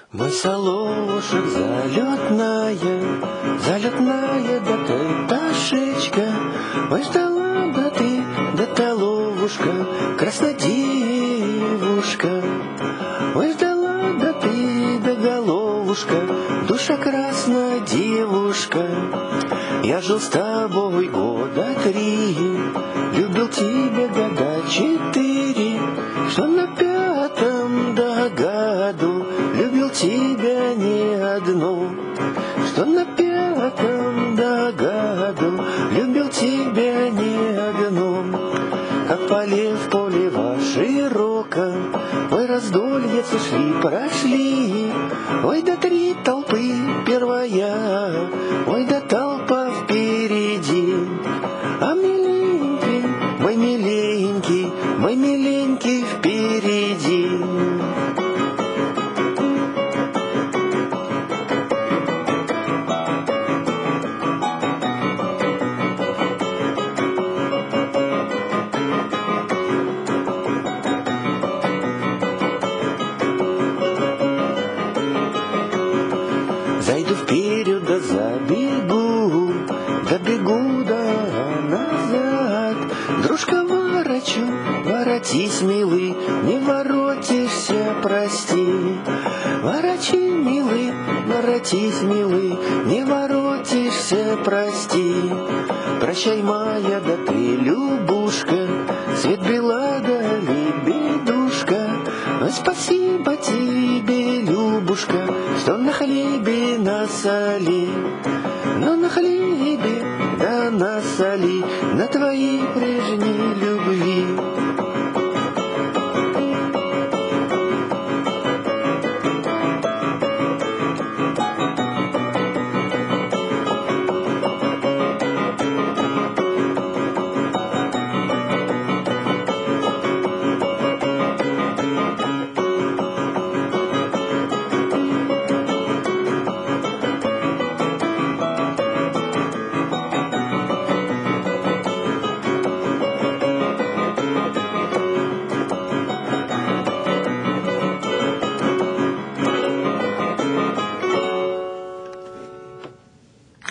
Мой соловушек залетная, залетная, да ты пташечка. Ой, ждала да ты, да толовушка, краснодевушка. Ой, ждала да ты, да головушка, душа красная девушка. Я жил с тобой года 3, любил тебя года 4, что на 5-м году любил тебя не одну, что на 5-м году любил тебя не одну. Как поле в поле широко, ой, раздолье шли, прошли, ой, да 3 толпы первая, ой, да толпа впереди. А миленький, мой миленький впереди. Зайду вперед, да забегу, добегу да назад. Дружка, ворочу, воротись, милый, не воротишься, прости. Ворочи, милый, воротись, милый, не воротишься, прости. Прощай, моя, да ты, Любушка, свет бела, да лебедушка. Ой, спасибо тебе, Любушка, что на хлебе на соли, но на хлебе да на соли, на твоей прежней любви.